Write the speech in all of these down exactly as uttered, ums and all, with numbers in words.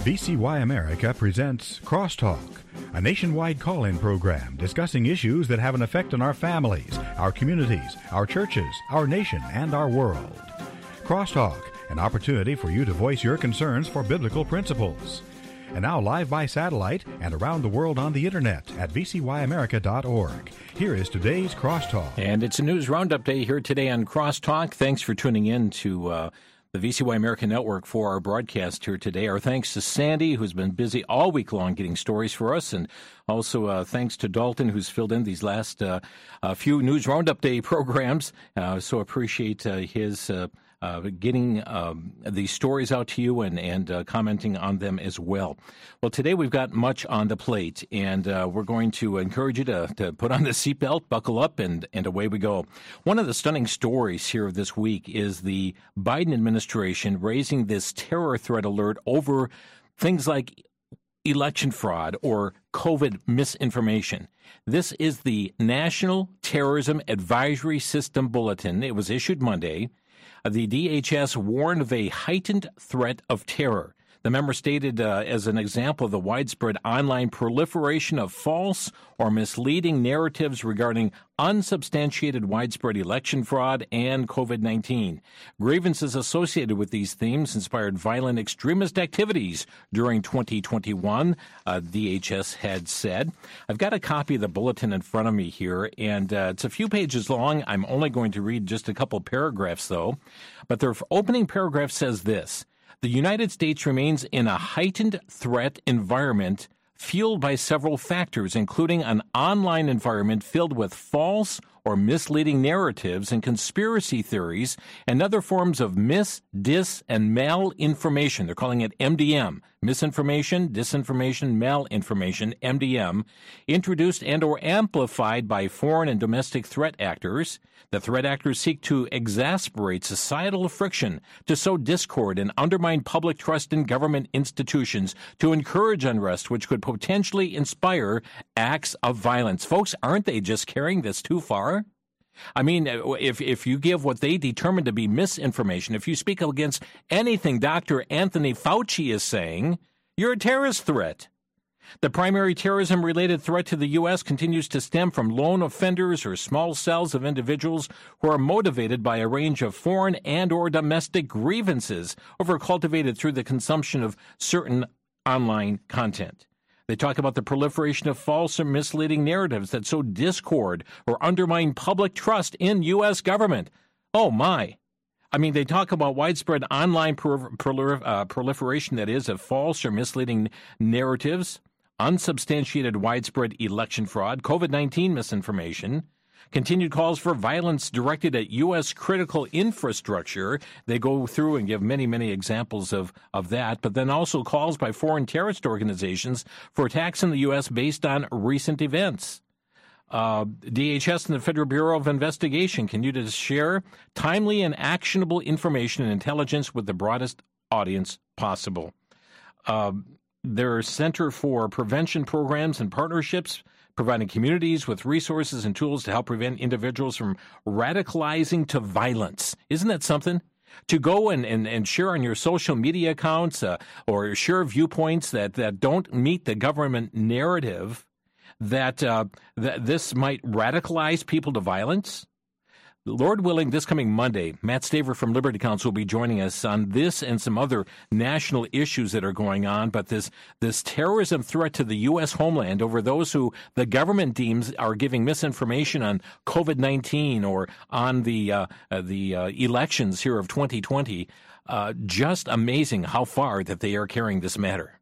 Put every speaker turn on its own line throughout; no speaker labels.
V C Y America presents Crosstalk, a nationwide call-in program discussing issues that have an effect on our families, our communities, our churches, our nation, and our world. Crosstalk, an opportunity for you to voice your concerns for biblical principles. And now live by satellite and around the world on the internet at v c y america dot org. Here is today's Crosstalk.
And it's a news roundup day here today on Crosstalk. Thanks for tuning in to uh, the V C Y America Network for our broadcast here today. Our thanks to Sandy, who's been busy all week long getting stories for us, and also uh, thanks to Dalton, who's filled in these last uh, uh, few news roundup day programs. Uh, so appreciate uh, his uh, uh, getting um, these stories out to you and, and uh, commenting on them as well. Well, today we've got much on the plate, and uh, we're going to encourage you to, to put on the seatbelt, buckle up, and, and away we go. One of the stunning stories here this week is the Biden administration raising this terror threat alert over things like election fraud or COVID misinformation. This is the National Terrorism Advisory System Bulletin. It was issued Monday. The D H S warned of a heightened threat of terror. The member stated uh, as an example of the widespread online proliferation of false or misleading narratives regarding unsubstantiated widespread election fraud and COVID nineteen. Grievances associated with these themes inspired violent extremist activities during twenty twenty-one, uh, D H S had said. I've got a copy of the bulletin in front of me here, and uh, it's a few pages long. I'm only going to read just a couple paragraphs, though. But their opening paragraph says this: the United States remains in a heightened threat environment fueled by several factors, including an online environment filled with false or misleading narratives and conspiracy theories and other forms of mis, dis, and malinformation. They're calling it M D M, misinformation, disinformation, malinformation, M D M, introduced and or amplified by foreign and domestic threat actors. The threat actors seek to exasperate societal friction, to sow discord and undermine public trust in government institutions, to encourage unrest, which could potentially inspire acts of violence. Folks, aren't they just carrying this too far? I mean, if if you give what they determine to be misinformation, if you speak against anything Doctor Anthony Fauci is saying, you're a terrorist threat. The primary terrorism-related threat to the U S continues to stem from lone offenders or small cells of individuals who are motivated by a range of foreign and or domestic grievances over cultivated through the consumption of certain online content. They talk about the proliferation of false or misleading narratives that sow discord or undermine public trust in U S government. Oh, my. I mean, they talk about widespread online prol- prol- uh, proliferation, that is, of false or misleading narratives, unsubstantiated widespread election fraud, COVID nineteen misinformation, continued calls for violence directed at U S critical infrastructure. They go through and give many, many examples of, of that, but then also calls by foreign terrorist organizations for attacks in the U S based on recent events. Uh, D H S and the Federal Bureau of Investigation continue to share timely and actionable information and intelligence with the broadest audience possible. Uh, their Center for Prevention Programs and Partnerships, providing communities with resources and tools to help prevent individuals from radicalizing to violence. Isn't that something? To go and, and, and share on your social media accounts uh, or share viewpoints that, that don't meet the government narrative, that, uh, that this might radicalize people to violence? Lord willing, this coming Monday, Matt Staver from Liberty Counsel will be joining us on this and some other national issues that are going on. But this this terrorism threat to the U S homeland over those who the government deems are giving misinformation on COVID nineteen or on the uh, uh, the uh, elections here of twenty twenty, uh, just amazing how far that they are carrying this matter.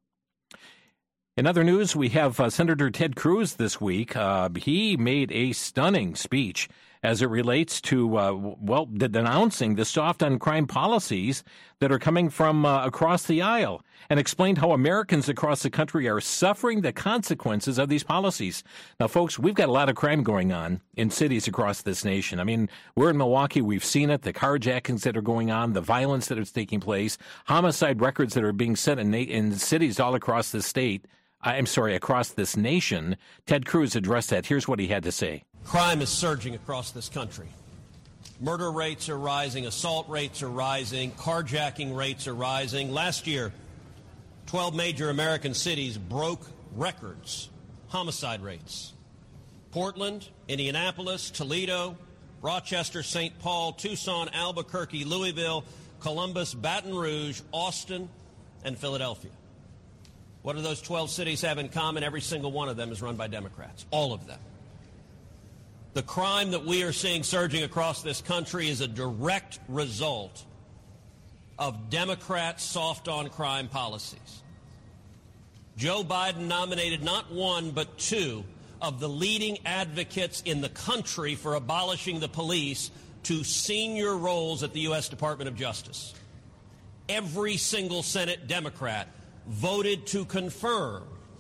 In other news, we have uh, Senator Ted Cruz this week. Uh, he made a stunning speech as it relates to, uh, well, the denouncing the soft-on-crime policies that are coming from uh, across the aisle, and explained how Americans across the country are suffering the consequences of these policies. Now, folks, we've got a lot of crime going on in cities across this nation. I mean, we're in Milwaukee. We've seen it, the carjackings that are going on, the violence that is taking place, homicide records that are being set in, na- in cities all across the state. I'm sorry, across this nation. Ted Cruz addressed that. Here's what he had to say.
Crime is surging across this country. Murder rates are rising, assault rates are rising, carjacking rates are rising. Last year, twelve major American cities broke records, homicide rates. Portland, Indianapolis, Toledo, Rochester, Saint Paul, Tucson, Albuquerque, Louisville, Columbus, Baton Rouge, Austin, and Philadelphia. What do those twelve cities have in common? Every single one of them is run by Democrats, all of them. The crime that we are seeing surging across this country is a direct result of Democrat soft-on-crime policies. Joe Biden nominated not one but two of the leading advocates in the country for abolishing the police to senior roles at the U S Department of Justice. Every single Senate Democrat voted to confirm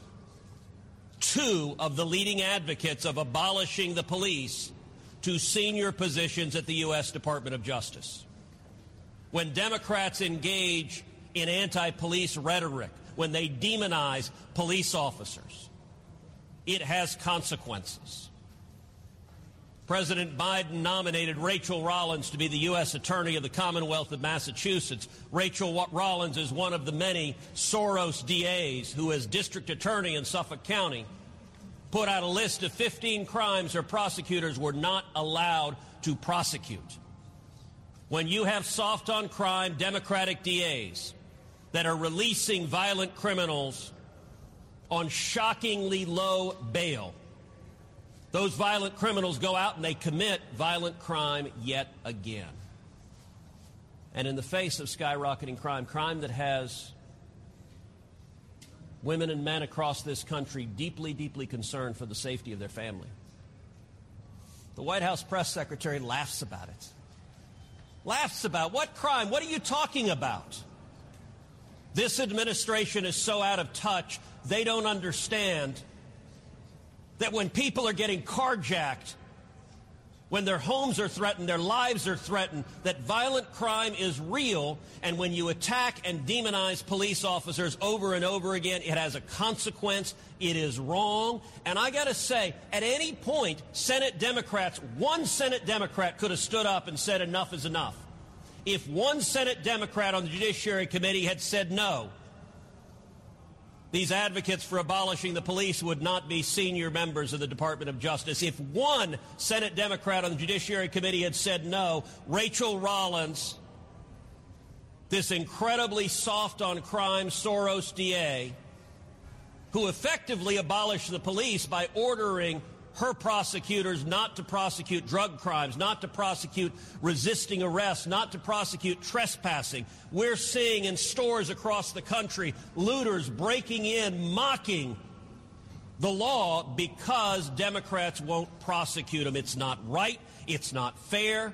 two of the leading advocates of abolishing the police to senior positions at the U S Department of Justice. When Democrats engage in anti-police rhetoric, when they demonize police officers, it has consequences. President Biden nominated Rachel Rollins to be the U S Attorney of the Commonwealth of Massachusetts. Rachel Rollins is one of the many Soros D As who, as district attorney in Suffolk County, put out a list of fifteen crimes her prosecutors were not allowed to prosecute. When you have soft-on-crime Democratic D As that are releasing violent criminals on shockingly low bail, those violent criminals go out and they commit violent crime yet again. And in the face of skyrocketing crime, crime that has women and men across this country deeply, deeply concerned for the safety of their family, the White House press secretary laughs about it. Laughs about what crime? What are you talking about? This administration is so out of touch, they don't understand that when people are getting carjacked, when their homes are threatened, their lives are threatened, that violent crime is real, and when you attack and demonize police officers over and over again, it has a consequence. It is wrong. And I got to say, at any point, Senate Democrats, one Senate Democrat could have stood up and said enough is enough. If one Senate Democrat on the Judiciary Committee had said no, these advocates for abolishing the police would not be senior members of the Department of Justice. If one Senate Democrat on the Judiciary Committee had said no, Rachel Rollins, this incredibly soft-on-crime Soros D A, who effectively abolished the police by ordering her prosecutors not to prosecute drug crimes, not to prosecute resisting arrest, not to prosecute trespassing. We're seeing in stores across the country looters breaking in, mocking the law because Democrats won't prosecute them. It's not right. It's not fair.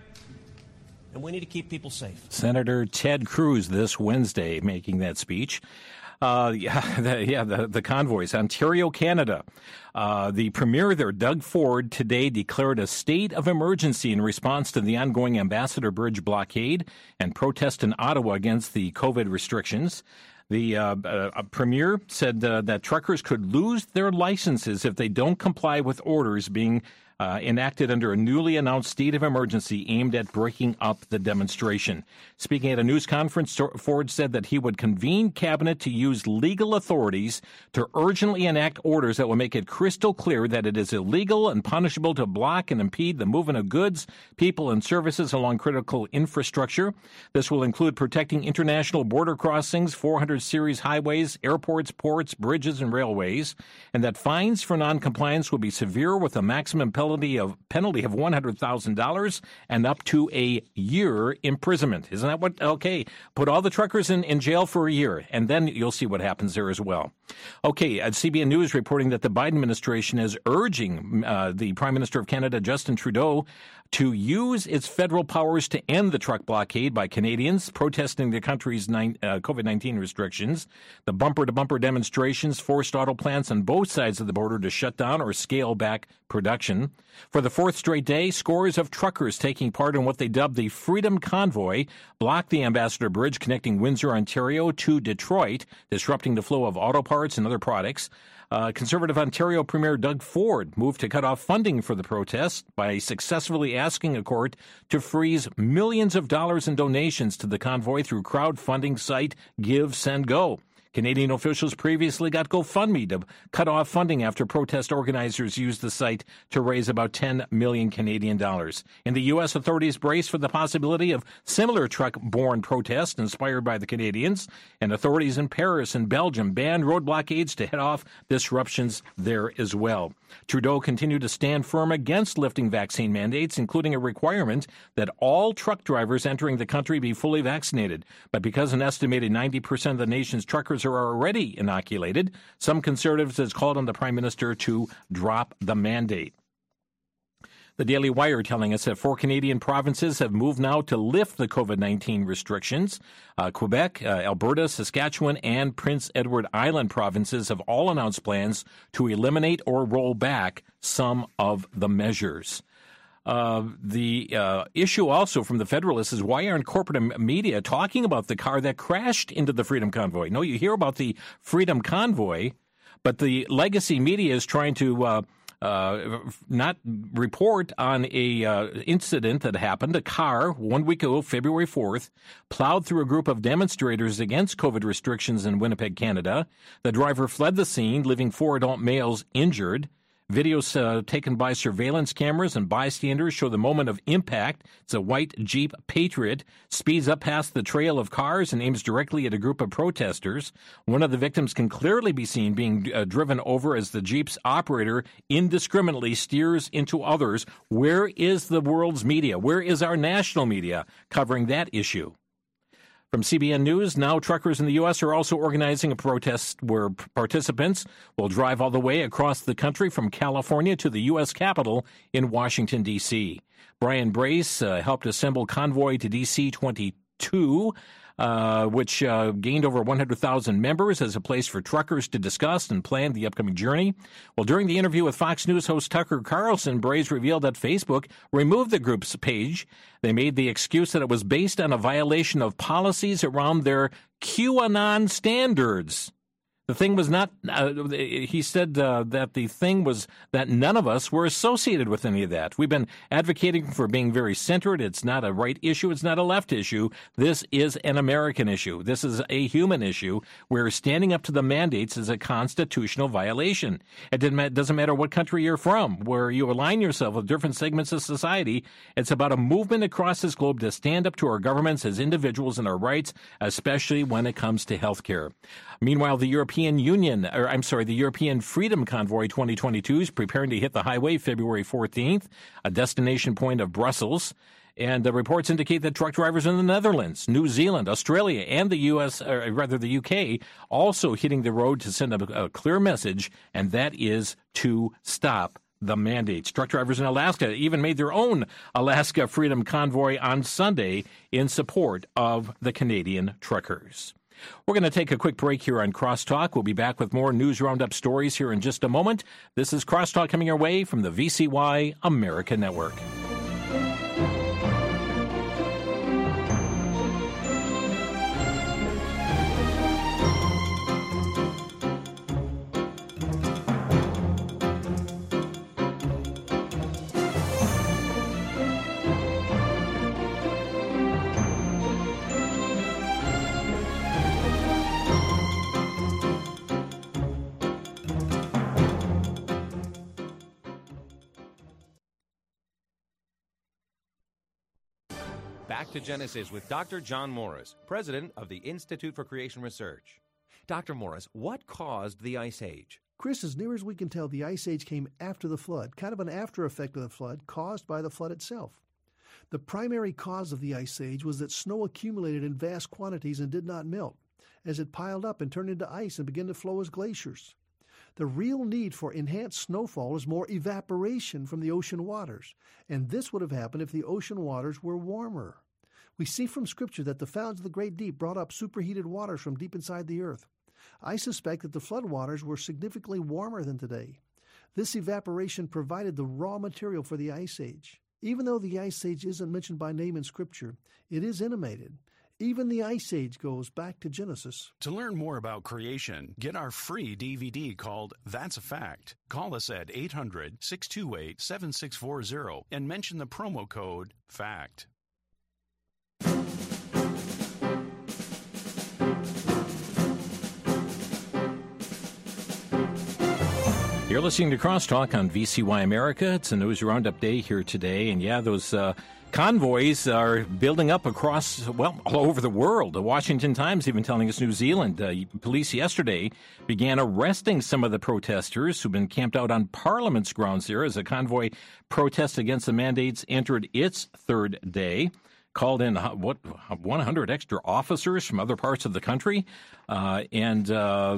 And we need to keep people safe.
Senator Ted Cruz this Wednesday making that speech. Uh, yeah, the, yeah, the, the convoys. Ontario, Canada. Uh, the premier there, Doug Ford, today declared a state of emergency in response to the ongoing Ambassador Bridge blockade and protest in Ottawa against the COVID restrictions. The uh, uh, premier said uh, that truckers could lose their licenses if they don't comply with orders being Uh, enacted under a newly announced state of emergency aimed at breaking up the demonstration. Speaking at a news conference, Ford said that he would convene cabinet to use legal authorities to urgently enact orders that will make it crystal clear that it is illegal and punishable to block and impede the movement of goods, people, and services along critical infrastructure. This will include protecting international border crossings, four hundred series highways, airports, ports, bridges, and railways, and that fines for noncompliance will be severe with a maximum penalty of penalty of one hundred thousand dollars and up to a year imprisonment. Isn't that what? Okay, put all the truckers in, in jail for a year, and then you'll see what happens there as well. Okay, at C B N News reporting that the Biden administration is urging uh, the Prime Minister of Canada, Justin Trudeau, to use its federal powers to end the truck blockade by Canadians protesting the country's nine, uh, COVID nineteen restrictions. The bumper-to-bumper demonstrations forced auto plants on both sides of the border to shut down or scale back production. For the fourth straight day, scores of truckers taking part in what they dubbed the Freedom Convoy blocked the Ambassador Bridge connecting Windsor, Ontario to Detroit, disrupting the flow of auto parts and other products. Uh, Conservative Ontario Premier Doug Ford moved to cut off funding for the protest by successfully asking a court to freeze millions of dollars in donations to the convoy through crowdfunding site Give, Send, Go. Canadian officials previously got GoFundMe to cut off funding after protest organizers used the site to raise about ten million Canadian dollars. In the U S, authorities brace for the possibility of similar truck-borne protests inspired by the Canadians, and authorities in Paris and Belgium banned road blockades to head off disruptions there as well. Trudeau continued to stand firm against lifting vaccine mandates, including a requirement that all truck drivers entering the country be fully vaccinated. But because an estimated ninety percent of the nation's truckers are already inoculated, some conservatives have called on the Prime Minister to drop the mandate. The Daily Wire telling us that four Canadian provinces have moved now to lift the COVID nineteen restrictions. Uh, Quebec, uh, Alberta, Saskatchewan, and Prince Edward Island provinces have all announced plans to eliminate or roll back some of the measures. Uh, the uh, issue also from the Federalists is, why aren't corporate media talking about the car that crashed into the Freedom Convoy? No, you hear about the Freedom Convoy, but the legacy media is trying to uh, uh, not report on a uh, incident that happened. A car, one week ago, February fourth, plowed through a group of demonstrators against COVID restrictions in Winnipeg, Canada. The driver fled the scene, leaving four adult males injured. Videos uh, taken by surveillance cameras and bystanders show the moment of impact. It's a white Jeep Patriot, speeds up past the trail of cars and aims directly at a group of protesters. One of the victims can clearly be seen being uh, driven over as the Jeep's operator indiscriminately steers into others. Where is the world's media? Where is our national media covering that issue? From C B N News, now truckers in the U S are also organizing a protest where participants will drive all the way across the country from California to the U S Capitol in Washington, D C Brian Brace uh, helped assemble Convoy to D C twenty-two, uh, which uh, gained over one hundred thousand members as a place for truckers to discuss and plan the upcoming journey. Well, during the interview with Fox News host Tucker Carlson, Brace revealed that Facebook removed the group's page. They made the excuse that it was based on a violation of policies around their QAnon standards. The thing was not, uh, he said uh, that the thing was that none of us were associated with any of that. We've been advocating for being very centered. It's not a right issue. It's not a left issue. This is an American issue. This is a human issue where standing up to the mandates is a constitutional violation. It doesn't matter what country you're from, where you align yourself with different segments of society. It's about a movement across this globe to stand up to our governments as individuals and our rights, especially when it comes to health care. Meanwhile, the European Union, or I'm sorry, the European Freedom Convoy twenty twenty-two is preparing to hit the highway February fourteenth, a destination point of Brussels. And the reports indicate that truck drivers in the Netherlands, New Zealand, Australia, and the U S, or rather the U K, also hitting the road to send a, a clear message, and that is to stop the mandates. Truck drivers in Alaska even made their own Alaska Freedom Convoy on Sunday in support of the Canadian truckers. We're going to take a quick break here on Crosstalk. We'll be back with more news roundup stories here in just a moment. This is Crosstalk coming your way from the V C Y America Network.
Back to Genesis with Doctor John Morris, president of the Institute for Creation Research. Doctor Morris, what caused the Ice Age?
Chris, as near as we can tell, the Ice Age came after the flood, kind of an after effect of the flood caused by the flood itself. The primary cause of the Ice Age was that snow accumulated in vast quantities and did not melt, as it piled up and turned into ice and began to flow as glaciers. The real need for enhanced snowfall is more evaporation from the ocean waters, and this would have happened if the ocean waters were warmer. We see from Scripture that the fountains of the great deep brought up superheated waters from deep inside the earth. I suspect that the floodwaters were significantly warmer than today. This evaporation provided the raw material for the Ice Age. Even though the Ice Age isn't mentioned by name in Scripture, it is intimated. Even the Ice Age goes back to Genesis.
To learn more about creation, get our free D V D called That's a Fact. Call us at eight hundred, six two eight, seven six four zero and mention the promo code FACT.
You're listening to Crosstalk on V C Y America. It's a news roundup day here today. And yeah, those uh, convoys are building up across, well, all over the world. The Washington Times even telling us New Zealand. Uh, police yesterday began arresting some of the protesters who've been camped out on Parliament's grounds there as a convoy protest against the mandates entered its third day. Called in, what, one hundred extra officers from other parts of the country. Uh, and... Uh,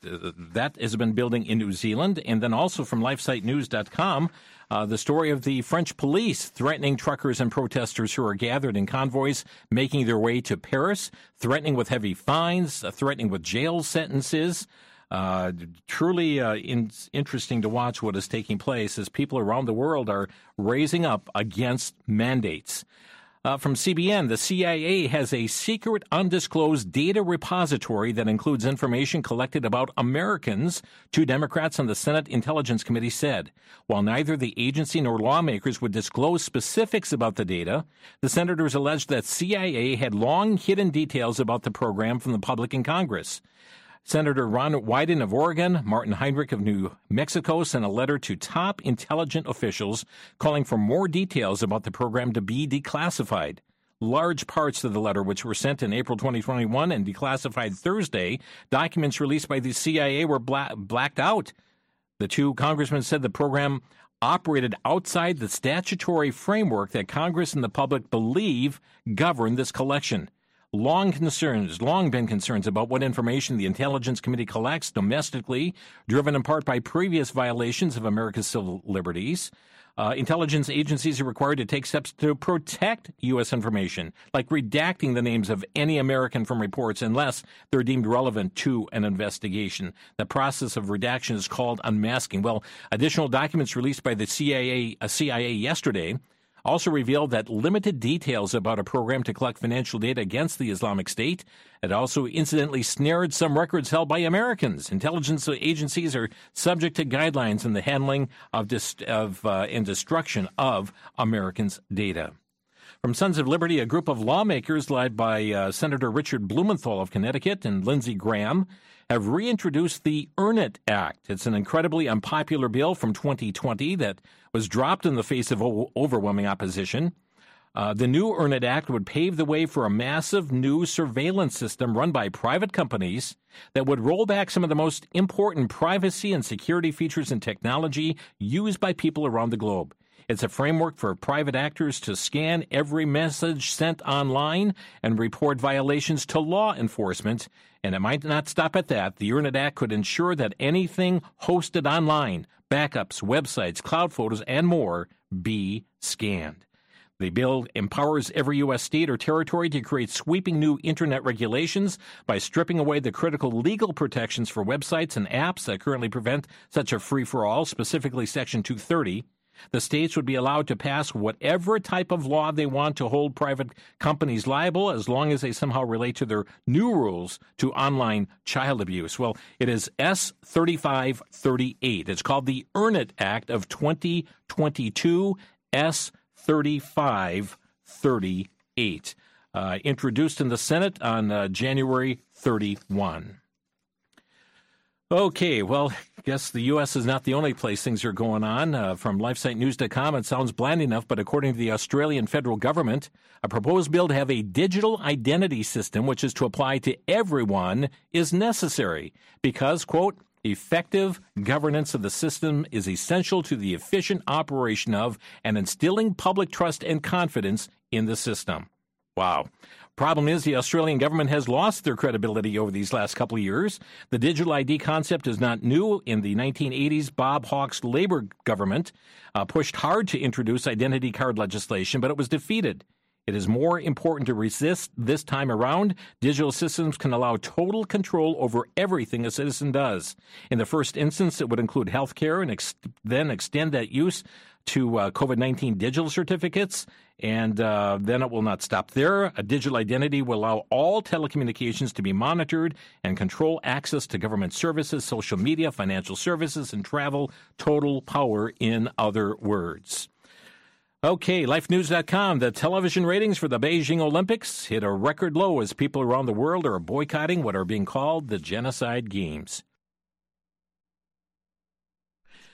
That has been building in New Zealand. And then also from lifesite news dot com, uh, the story of the French police threatening truckers and protesters who are gathered in convoys making their way to Paris, threatening with heavy fines, uh, threatening with jail sentences. Uh, truly uh, in, interesting to watch what is taking place as people around the world are raising up against mandates. Uh, from C B N, the C I A has a secret undisclosed data repository that includes information collected about Americans, two Democrats on the Senate Intelligence Committee said. While neither the agency nor lawmakers would disclose specifics about the data, the senators alleged that C I A had long hidden details about the program from the public in Congress. Senator Ron Wyden of Oregon, Martin Heinrich of New Mexico sent a letter to top intelligence officials calling for more details about the program to be declassified. Large parts of the letter, which were sent in April twenty twenty-one and declassified Thursday, documents released by the C I A were bla- blacked out. The two congressmen said the program operated outside the statutory framework that Congress and the public believe govern this collection. Long concerns, long been concerns about what information the Intelligence Committee collects domestically, driven in part by previous violations of America's civil liberties. Uh, intelligence agencies are required to take steps to protect U S information, like redacting the names of any American from reports unless they're deemed relevant to an investigation. The process of redaction is called unmasking. Well, additional documents released by the C I A, uh, C I A yesterday also revealed that limited details about a program to collect financial data against the Islamic State had also incidentally snared some records held by Americans. Intelligence agencies are subject to guidelines in the handling of, dist- of uh, and destruction of Americans' data. From Sons of Liberty, a group of lawmakers led by uh, Senator Richard Blumenthal of Connecticut and Lindsey Graham have reintroduced the Earn It Act. It's an incredibly unpopular bill from twenty twenty that was dropped in the face of o- overwhelming opposition. Uh, the new Earn It Act would pave the way for a massive new surveillance system run by private companies that would roll back some of the most important privacy and security features in technology used by people around the globe. It's a framework for private actors to scan every message sent online and report violations to law enforcement. And it might not stop at that. The Earn It Act could ensure that anything hosted online, backups, websites, cloud photos, and more, be scanned. The bill empowers every U S state or territory to create sweeping new Internet regulations by stripping away the critical legal protections for websites and apps that currently prevent such a free-for-all, specifically Section two thirty. The states would be allowed to pass whatever type of law they want to hold private companies liable as long as they somehow relate to their new rules to online child abuse. Well, it is S thirty-five thirty-eight. It's called the Earn It Act of twenty twenty-two, S thirty-five thirty-eight, uh, introduced in the Senate on uh, January thirty-first. Okay, well, I guess the U S is not the only place things are going on. Uh, from lifesite news dot com, it sounds bland enough, but according to the Australian federal government, a proposed bill to have a digital identity system, which is to apply to everyone, is necessary because, quote, effective governance of the system is essential to the efficient operation of and instilling public trust and confidence in the system. Wow. Problem is, the Australian government has lost their credibility over these last couple of years. The digital I D concept is not new. In the nineteen eighties, Bob Hawke's Labor government uh, pushed hard to introduce identity card legislation, but it was defeated. It is more important to resist this time around. Digital systems can allow total control over everything a citizen does. In the first instance, it would include health care and ex- then extend that use to uh, COVID nineteen digital certificates, and uh, then it will not stop there. A digital identity will allow all telecommunications to be monitored and control access to government services, social media, financial services, and travel. Total power, in other words. Okay, life news dot com. The television ratings for the Beijing Olympics hit a record low as people around the world are boycotting what are being called the Genocide Games.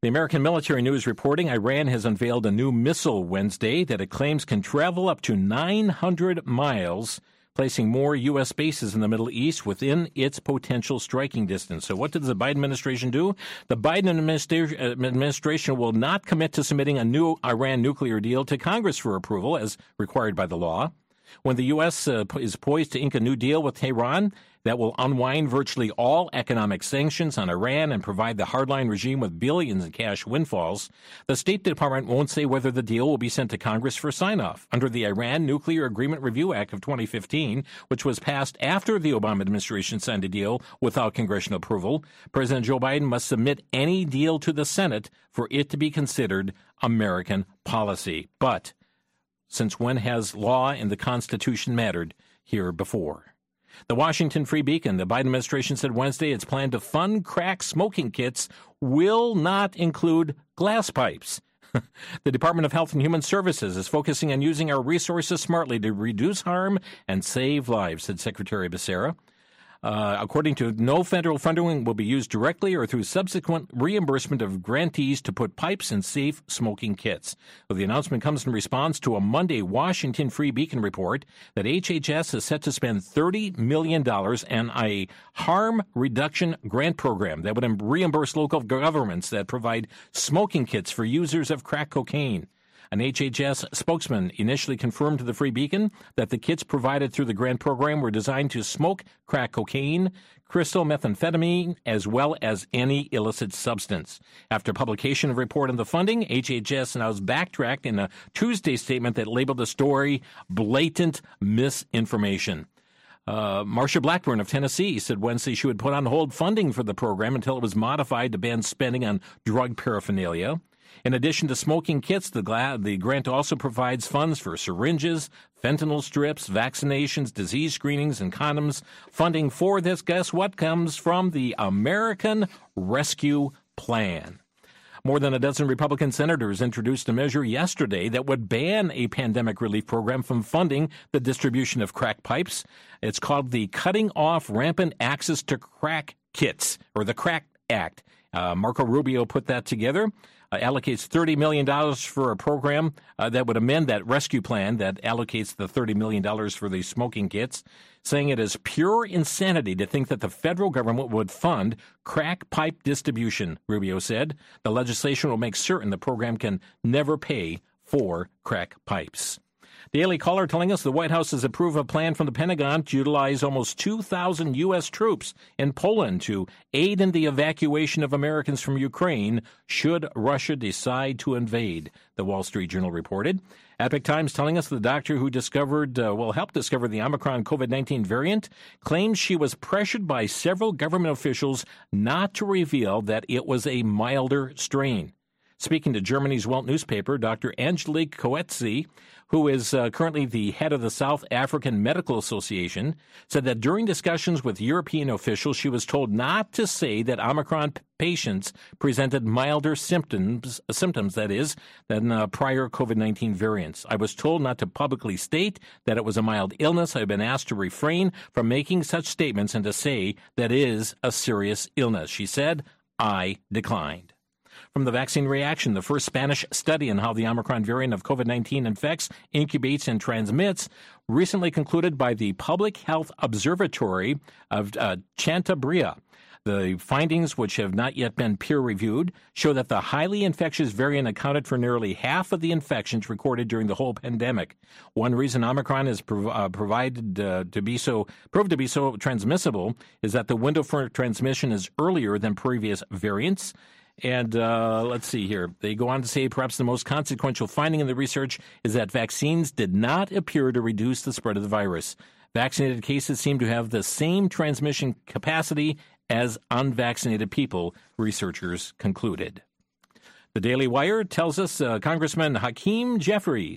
The American Military News reporting Iran has unveiled a new missile Wednesday that it claims can travel up to nine hundred miles, placing more U S bases in the Middle East within its potential striking distance. So what does the Biden administration do? The Biden administra- administration will not commit to submitting a new Iran nuclear deal to Congress for approval, as required by the law. When the U S uh, is poised to ink a new deal with Tehran that will unwind virtually all economic sanctions on Iran and provide the hardline regime with billions in cash windfalls, the State Department won't say whether the deal will be sent to Congress for sign-off. Under the Iran Nuclear Agreement Review Act of twenty fifteen, which was passed after the Obama administration signed a deal without congressional approval, President Joe Biden must submit any deal to the Senate for it to be considered American policy. But since when has law and the Constitution mattered here before? The Washington Free Beacon, the Biden administration said Wednesday its plan to fund crack smoking kits will not include glass pipes. The Department of Health and Human Services is focusing on using our resources smartly to reduce harm and save lives, said Secretary Becerra. Uh, according to no federal funding will be used directly or through subsequent reimbursement of grantees to put pipes in safe smoking kits. Well, the announcement comes in response to a Monday Washington Free Beacon report that H H S is set to spend thirty million dollars on a harm reduction grant program that would reimburse local governments that provide smoking kits for users of crack cocaine. An H H S spokesman initially confirmed to the Free Beacon that the kits provided through the grant program were designed to smoke crack cocaine, crystal methamphetamine, as well as any illicit substance. After publication of a report on the funding, H H S now has backtracked in a Tuesday statement that labeled the story blatant misinformation. Uh, Marsha Blackburn of Tennessee said Wednesday she would put on hold funding for the program until it was modified to ban spending on drug paraphernalia. In addition to smoking kits, the, gla- the grant also provides funds for syringes, fentanyl strips, vaccinations, disease screenings, and condoms. Funding for this, guess what, comes from the American Rescue Plan. More than a dozen Republican senators introduced a measure yesterday that would ban a pandemic relief program from funding the distribution of crack pipes. It's called the Cutting Off Rampant Access to Crack Kits, or the CRACK Act. Uh, Marco Rubio put that together. Uh, allocates thirty million dollars for a program uh, that would amend that rescue plan that allocates the thirty million dollars for the smoking kits, saying it is pure insanity to think that the federal government would fund crack pipe distribution, Rubio said. The legislation will make certain the program can never pay for crack pipes. Daily Caller telling us the White House has approved a plan from the Pentagon to utilize almost two thousand U S troops in Poland to aid in the evacuation of Americans from Ukraine should Russia decide to invade, the Wall Street Journal reported. Epoch Times telling us the doctor who discovered, uh, well, helped discover the Omicron COVID nineteen variant claims she was pressured by several government officials not to reveal that it was a milder strain. Speaking to Germany's Welt newspaper, Doctor Angelique Coetzee, who is uh, currently the head of the South African Medical Association, said that during discussions with European officials, she was told not to say that Omicron p- patients presented milder symptoms, symptoms that is, than uh, prior COVID nineteen variants. I was told not to publicly state that it was a mild illness. I've been asked to refrain from making such statements and to say that it is a serious illness. She said, I declined. From the Vaccine Reaction, the first Spanish study on how the Omicron variant of COVID nineteen infects, incubates, and transmits, recently concluded by the Public Health Observatory of uh, Cantabria. The findings, which have not yet been peer-reviewed, show that the highly infectious variant accounted for nearly half of the infections recorded during the whole pandemic. One reason Omicron is prov- uh, provided uh, to be so proved to be so transmissible is that the window for transmission is earlier than previous variants. And uh, let's see here. They go on to say perhaps the most consequential finding in the research is that vaccines did not appear to reduce the spread of the virus. Vaccinated cases seem to have the same transmission capacity as unvaccinated people, researchers concluded. The Daily Wire tells us uh, Congressman Hakeem Jeffries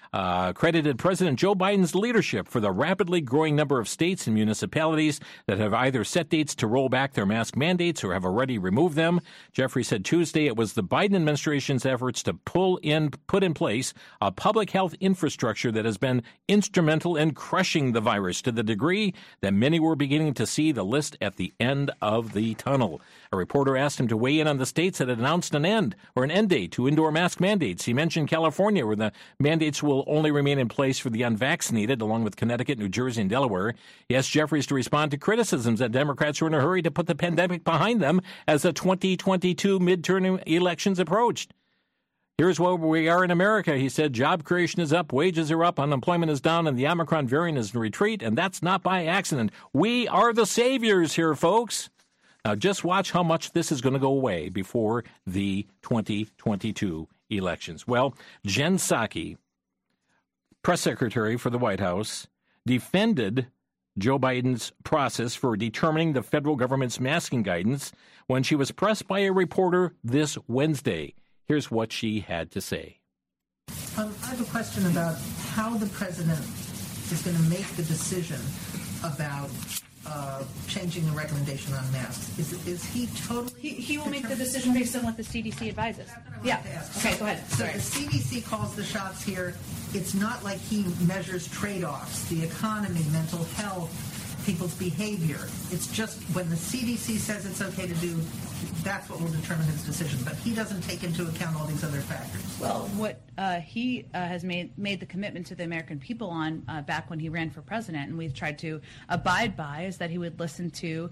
uh, credited President Joe Biden's leadership for the rapidly growing number of states and municipalities that have either set dates to roll back their mask mandates or have already removed them. Jeffrey said Tuesday it was the Biden administration's efforts to pull in, put in place a public health infrastructure that has been instrumental in crushing the virus to the degree that many were beginning to see the list at the end of the tunnel. A reporter asked him to weigh in on the states that had announced an end or an end date to indoor mask mandates. He mentioned California, where the mandates will only remain in place for the unvaccinated, along with Connecticut, New Jersey, and Delaware. He asked Jeffries to respond to criticisms that Democrats were in a hurry to put the pandemic behind them as the twenty twenty-two midterm elections approached. Here's where we are in America, he said. Job creation is up, wages are up, unemployment is down, and the Omicron variant is in retreat, and that's not by accident. We are the saviors here, folks. Now, just watch how much this is going to go away before the twenty twenty-two elections. Well, Jen Psaki, press secretary for the White House, defended Joe Biden's process for determining the federal government's masking guidance when she was pressed by a reporter this Wednesday. Here's what she had to say.
Um, I have a question about how the president is going to make the decision about uh, changing the recommendation on masks. Is, is he totally...
He, he will make the decision based on what the C D C advises. Yeah. Okay, go ahead.
So
Sorry.
the C D C calls the shots here. It's not like he measures trade-offs, the economy, mental health, people's behavior. It's just when the C D C says it's okay to do, that's what will determine his decision. But he doesn't take into account all these other factors.
Well, what uh, he uh, has made made the commitment to the American people on uh, back when he ran for president, and we've tried to abide by, is that he would listen to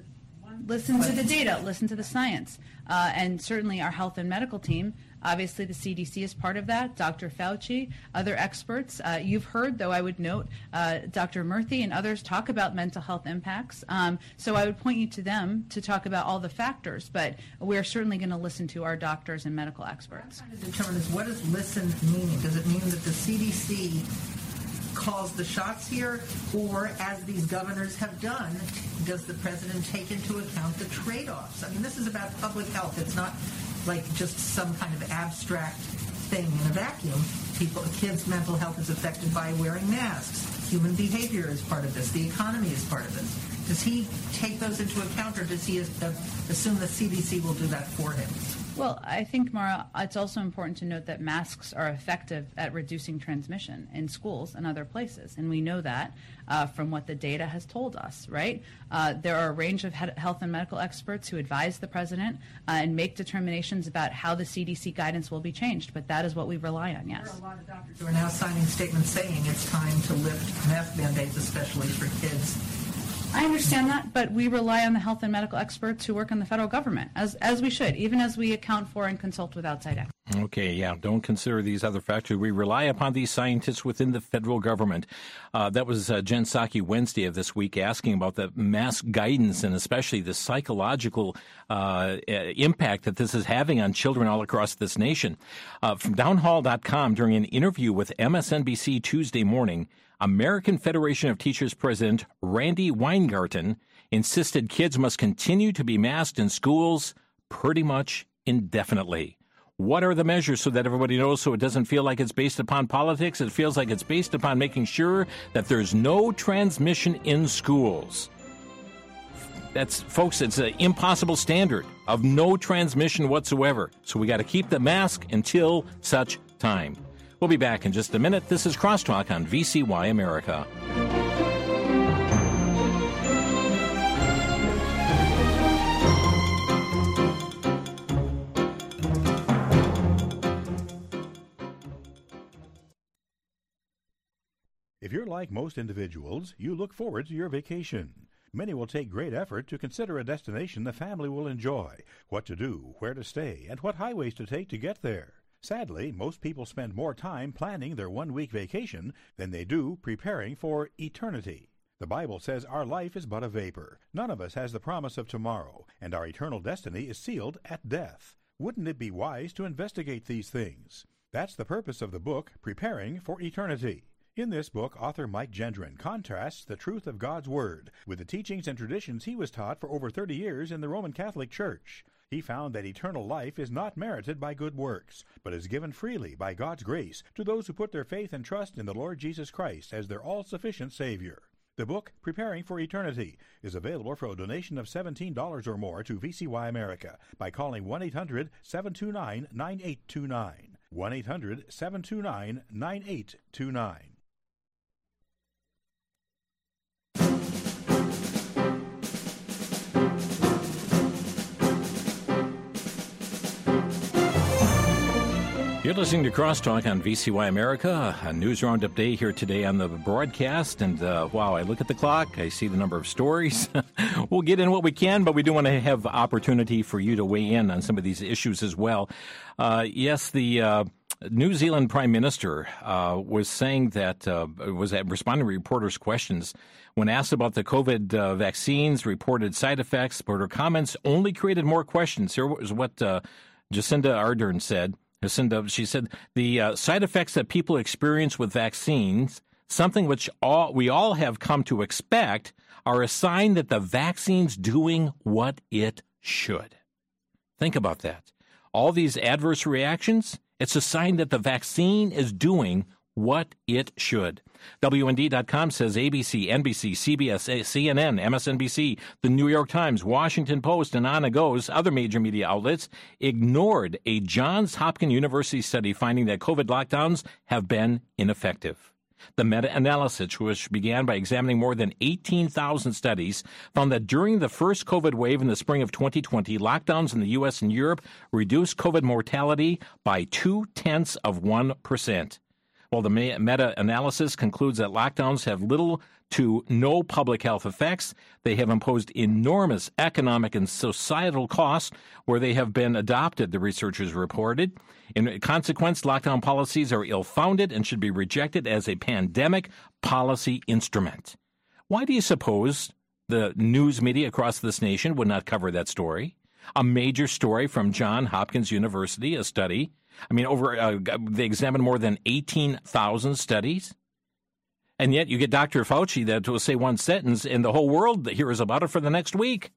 listen to the data, listen to the science, uh, and certainly our health and medical team. Obviously, the C D C is part of that. Doctor Fauci, other experts. Uh, you've heard, though, I would note, uh, Doctor Murthy and others talk about mental health impacts. Um, so I would point you to them to talk about all the factors. But we are certainly going to listen to our doctors and medical experts.
What I'm trying to determine is, what does listen meaning? Does it mean that the C D C calls the shots here, or, as these governors have done, does the president take into account the trade-offs? I mean, this is about public health. It's not like just some kind of abstract thing in a vacuum. People, kids' mental health is affected by wearing masks. Human behavior is part of this. The economy is part of this. Does he take those into account, or does he assume the C D C will do that for him?
Well, I think, Mara, it's also important to note that masks are effective at reducing transmission in schools and other places, and we know that uh, from what the data has told us, right? Uh, there are a range of health and medical experts who advise the president uh, and make determinations about how the C D C guidance will be changed, but that is what we rely on, yes.
There are a lot of doctors who are now signing statements saying it's time to lift mask mandates, especially for kids.
I understand that, but we rely on the health and medical experts who work in the federal government, as as we should, even as we account for and consult with outside experts.
Okay, yeah, don't consider these other factors. We rely upon these scientists within the federal government. Uh, that was uh, Jen Psaki Wednesday of this week asking about the mask guidance and especially the psychological uh, impact that this is having on children all across this nation. Uh, from downhall dot com, during an interview with M S N B C Tuesday morning, American Federation of Teachers President Randy Weingarten insisted kids must continue to be masked in schools pretty much indefinitely. What are the measures so that everybody knows, so it doesn't feel like it's based upon politics? It feels like it's based upon making sure that there's no transmission in schools. That's, folks, it's an impossible standard of no transmission whatsoever. So we got to keep the mask until such time. We'll be back in just a minute. This is Crosstalk on V C Y America.
If you're like most individuals, you look forward to your vacation. Many will take great effort to consider a destination the family will enjoy, what to do, where to stay, and what highways to take to get there. Sadly, most people spend more time planning their one-week vacation than they do preparing for eternity. The Bible says our life is but a vapor. None of us has the promise of tomorrow, and our eternal destiny is sealed at death. Wouldn't it be wise to investigate these things? That's the purpose of the book, Preparing for Eternity. In this book, author Mike Gendron contrasts the truth of God's Word with the teachings and traditions he was taught for over thirty years in the Roman Catholic Church. He found that eternal life is not merited by good works, but is given freely by God's grace to those who put their faith and trust in the Lord Jesus Christ as their all-sufficient Savior. The book, Preparing for Eternity, is available for a donation of seventeen dollars or more to V C Y America by calling one eight hundred seven two nine nine eight two nine. one eight hundred seven two nine nine eight two nine.
You're listening to Crosstalk on V C Y America, a news roundup day here today on the broadcast. And uh, wow, I look at the clock, I see the number of stories. We'll get in what we can, but we do want to have opportunity for you to weigh in on some of these issues as well. Uh, yes, the uh, New Zealand Prime Minister uh, was saying that, uh, was responding to reporters' questions when asked about the COVID uh, vaccines, reported side effects, but her comments only created more questions. Here was what uh, Jacinda Ardern said. Jacinda, she said, the uh, side effects that people experience with vaccines, something which all we all have come to expect, are a sign that the vaccine's doing what it should. Think about that. All these adverse reactions, it's a sign that the vaccine is doing what it should. W N D dot com says A B C, N B C, C B S, C N N, M S N B C, the New York Times, Washington Post, and on it goes, other major media outlets ignored a Johns Hopkins University study finding that COVID lockdowns have been ineffective. The meta-analysis, which began by examining more than eighteen thousand studies, found that during the first COVID wave in the spring of twenty twenty, lockdowns in the U S and Europe reduced COVID mortality by two-tenths of one percent. While the meta-analysis concludes that lockdowns have little to no public health effects, they have imposed enormous economic and societal costs where they have been adopted, the researchers reported. In consequence, lockdown policies are ill-founded and should be rejected as a pandemic policy instrument. Why do you suppose the news media across this nation would not cover that story? A major story from Johns Hopkins University, a study. I mean, over uh, they examined more than eighteen thousand studies. And yet you get Doctor Fauci that will say one sentence, and the whole world hears about it for the next week.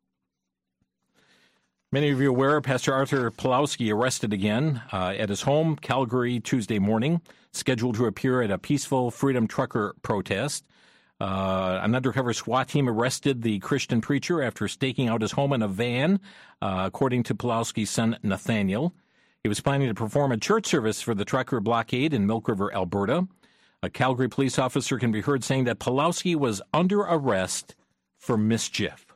Many of you are aware, Pastor Arthur Pawlowski arrested again uh, at his home, Calgary, Tuesday morning, scheduled to appear at a peaceful Freedom Trucker protest. Uh, an undercover SWAT team arrested the Christian preacher after staking out his home in a van, uh, according to Pawlowski's son, Nathaniel. He was planning to perform a church service for the trucker blockade in Milk River, Alberta. A Calgary police officer can be heard saying that Pawlowski was under arrest for mischief.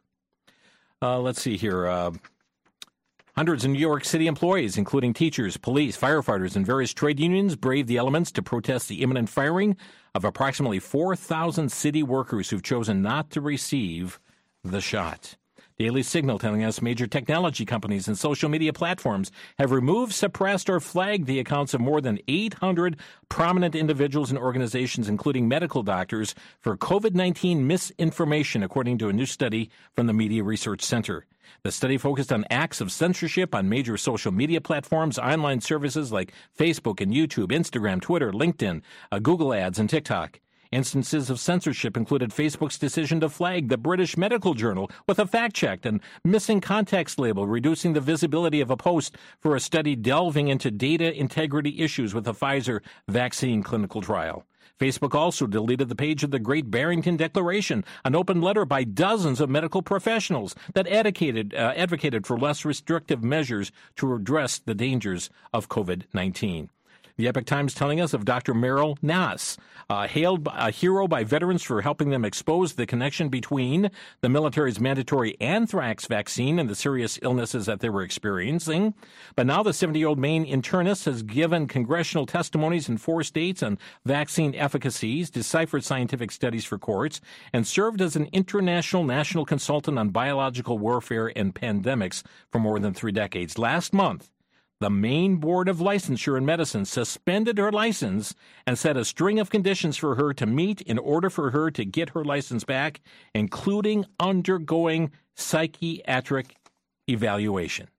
Uh, let's see here. Uh, hundreds of New York City employees, including teachers, police, firefighters, and various trade unions, braved the elements to protest the imminent firing of approximately four thousand city workers who've chosen not to receive the shot. Daily Signal telling us major technology companies and social media platforms have removed, suppressed, or flagged the accounts of more than eight hundred prominent individuals and organizations, including medical doctors, for COVID nineteen misinformation, according to a new study from the Media Research Center. The study focused on acts of censorship on major social media platforms, online services like Facebook and YouTube, Instagram, Twitter, LinkedIn, uh, Google Ads, and TikTok. Instances of censorship included Facebook's decision to flag the British Medical Journal with a fact-checked and missing context label, reducing the visibility of a post for a study delving into data integrity issues with the Pfizer vaccine clinical trial. Facebook also deleted the page of the Great Barrington Declaration, an open letter by dozens of medical professionals that advocated, uh, advocated for less restrictive measures to address the dangers of COVID nineteen. The Epoch Times telling us of Doctor Meryl Nass, uh, hailed a hero by veterans for helping them expose the connection between the military's mandatory anthrax vaccine and the serious illnesses that they were experiencing. But now the seventy-year-old Maine internist has given congressional testimonies in four states on vaccine efficacies, deciphered scientific studies for courts, and served as an international national consultant on biological warfare and pandemics for more than three decades. Last month, the Maine Board of Licensure in Medicine suspended her license and set a string of conditions for her to meet in order for her to get her license back, including undergoing psychiatric evaluation.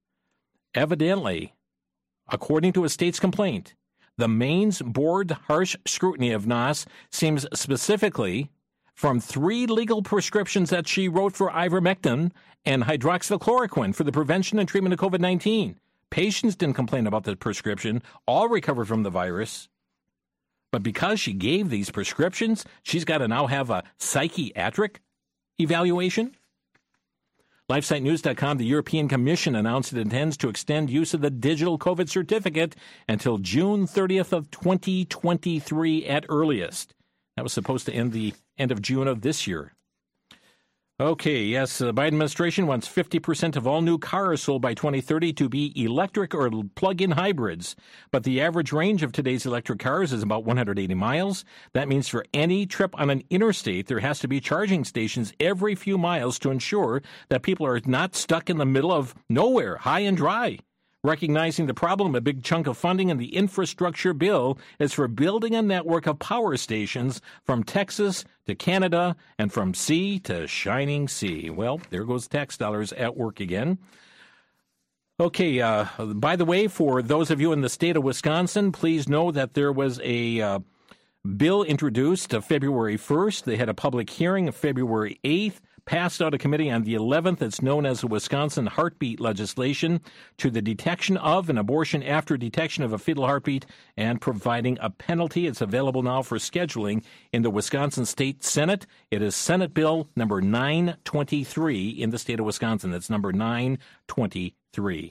Evidently, according to a state's complaint, the Maine's board harsh scrutiny of Nass seems specifically from three legal prescriptions that she wrote for ivermectin and hydroxychloroquine for the prevention and treatment of COVID nineteen. Patients didn't complain about the prescription, all recovered from the virus. But because she gave these prescriptions, she's got to now have a psychiatric evaluation? LifeSite News dot com, the European Commission announced it intends to extend use of the digital COVID certificate until June thirtieth of twenty twenty-three at earliest. That was supposed to end the end of June of this year. Okay, yes, the Biden administration wants fifty percent of all new cars sold by twenty thirty to be electric or plug-in hybrids. But the average range of today's electric cars is about one hundred eighty miles. That means for any trip on an interstate, there has to be charging stations every few miles to ensure that people are not stuck in the middle of nowhere, high and dry. Recognizing the problem, a big chunk of funding in the infrastructure bill is for building a network of power stations from Texas to Canada and from sea to shining sea. Well, there goes tax dollars at work again. Okay, uh, by the way, for those of you in the state of Wisconsin, please know that there was a uh, bill introduced uh, February first. They had a public hearing of February eighth. Passed out of committee on the eleventh. It's known as the Wisconsin Heartbeat legislation to the detection of an abortion after detection of a fetal heartbeat and providing a penalty. It's available now for scheduling in the Wisconsin State Senate. It is Senate Bill number nine twenty-three in the state of Wisconsin. That's number nine twenty-three.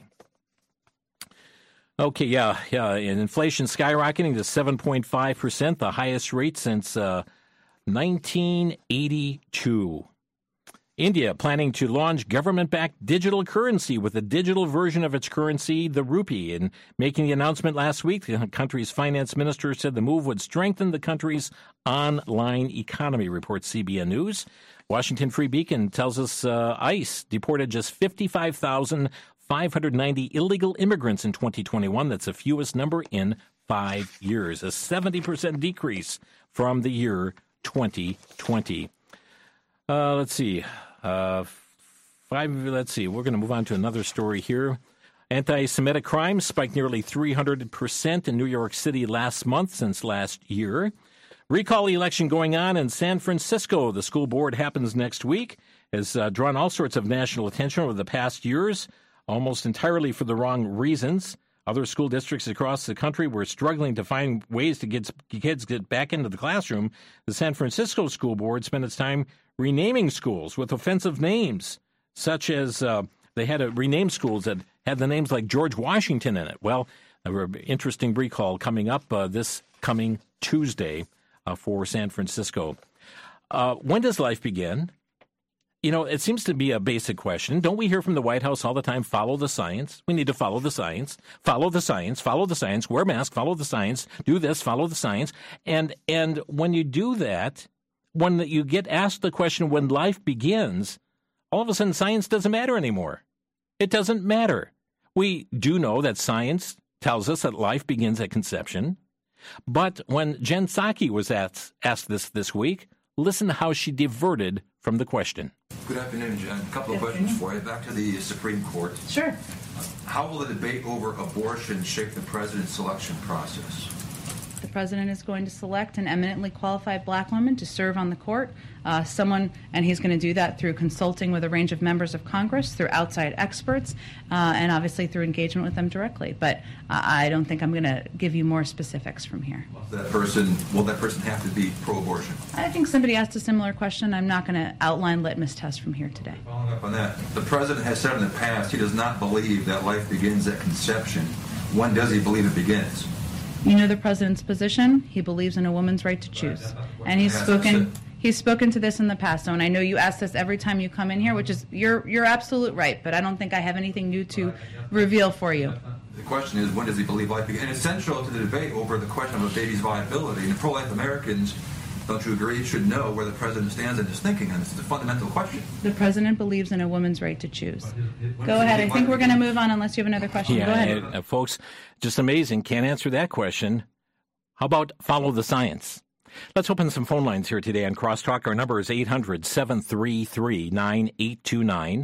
Okay, yeah, yeah. And inflation skyrocketing to seven point five percent, the highest rate since uh, nineteen eighty-two. India planning to launch government-backed digital currency with a digital version of its currency, the rupee. And making the announcement last week, the country's finance minister said the move would strengthen the country's online economy, reports C B N News. Washington Free Beacon tells us uh, ICE deported just fifty-five thousand five hundred ninety illegal immigrants in twenty twenty-one. That's the fewest number in five years, a seventy percent decrease from the year twenty twenty. Uh, let's see. Uh, five. Let's see. We're going to move on to another story here. Anti-Semitic crime spiked nearly three hundred percent in New York City last month since last year. Recall election going on in San Francisco. The school board happens next week. Has uh, drawn all sorts of national attention over the past years, almost entirely for the wrong reasons. Other school districts across the country were struggling to find ways to get kids get back into the classroom. The San Francisco School Board spent its time renaming schools with offensive names, such as uh, they had to rename schools that had the names like George Washington in it. Well, an interesting recall coming up uh, this coming Tuesday uh, for San Francisco. Uh, when does life begin? You know, it seems to be a basic question. Don't we hear from the White House all the time, follow the science? We need to follow the science, follow the science, follow the science, wear a mask, follow the science, do this, follow the science. And and when you do that, when you get asked the question when life begins, all of a sudden science doesn't matter anymore. It doesn't matter. We do know that science tells us that life begins at conception. But when Jen Psaki was asked, asked this this week, listen to how she diverted from the question.
Good afternoon, Jen. A couple of questions for you. Back to the Supreme Court.
Sure.
How will the debate over abortion shape the president's selection process?
The president is going to select an eminently qualified black woman to serve on the court, uh, someone, and he's going to do that through consulting with a range of members of Congress, through outside experts, uh, and obviously through engagement with them directly. But uh, I don't think I'm going to give you more specifics from here.
That person, will that person have to be pro-abortion?
I think somebody asked a similar question. I'm not going to outline litmus tests from here today.
Following up on that, the president has said in the past he does not believe that life begins at conception. When does he believe it begins?
You know the president's position. He believes in a woman's right to choose, and he's spoken. He's spoken to this in the past. So, and I know you ask this every time you come in here, which is you're you're absolute right. But I don't think I have anything new to reveal for you.
The question is, when does he believe life begins? And it's central to the debate over the question of a baby's viability. And the pro-life Americans, don't you agree, should know where the president stands in his thinking on this. It's a fundamental question.
The president believes in a woman's right to choose. Go ahead. I think we're going to move on unless you have another question.
Yeah,
Go ahead.
Uh, folks, just amazing. Can't answer that question. How about follow the science? Let's open some phone lines here today on Crosstalk. Our number is eight hundred, seven three three, nine eight two nine.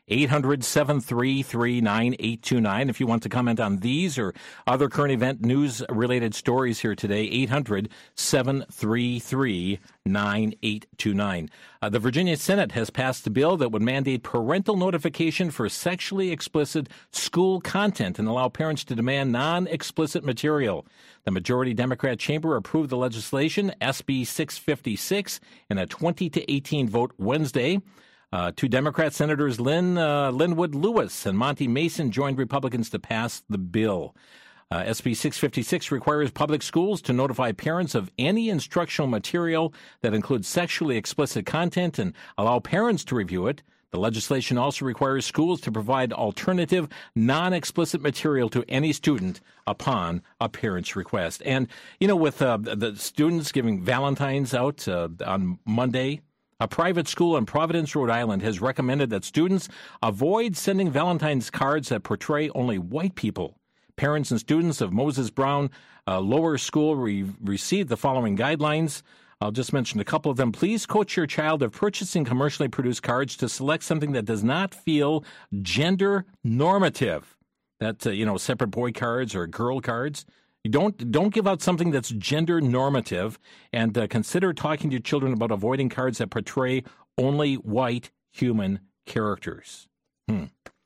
eight hundred, seven three three, nine eight two nine. If you want to comment on these or other current event news-related stories here today, eight hundred, seven three three, nine eight two nine. Uh, the Virginia Senate has passed a bill that would mandate parental notification for sexually explicit school content and allow parents to demand non-explicit material. The majority Democrat chamber approved the legislation, S B six fifty-six, in a twenty to eighteen vote Wednesday. Uh, two Democrat Senators Lynn uh, Linwood Lewis and Monty Mason joined Republicans to pass the bill. Uh, S B six fifty-six requires public schools to notify parents of any instructional material that includes sexually explicit content and allow parents to review it. The legislation also requires schools to provide alternative, non-explicit material to any student upon a parent's request. And, you know, with uh, the students giving Valentine's out uh, on Monday, a private school in Providence, Rhode Island has recommended that students avoid sending Valentine's cards that portray only white people. Parents and students of Moses Brown uh, Lower School re- received the following guidelines. I'll just mention a couple of them. Please coach your child of purchasing commercially produced cards to select something that does not feel gender normative. That, uh, you know, separate boy cards or girl cards. You don't don't give out something that's gender normative, and uh, consider talking to your children about avoiding cards that portray only white human characters. Hmm.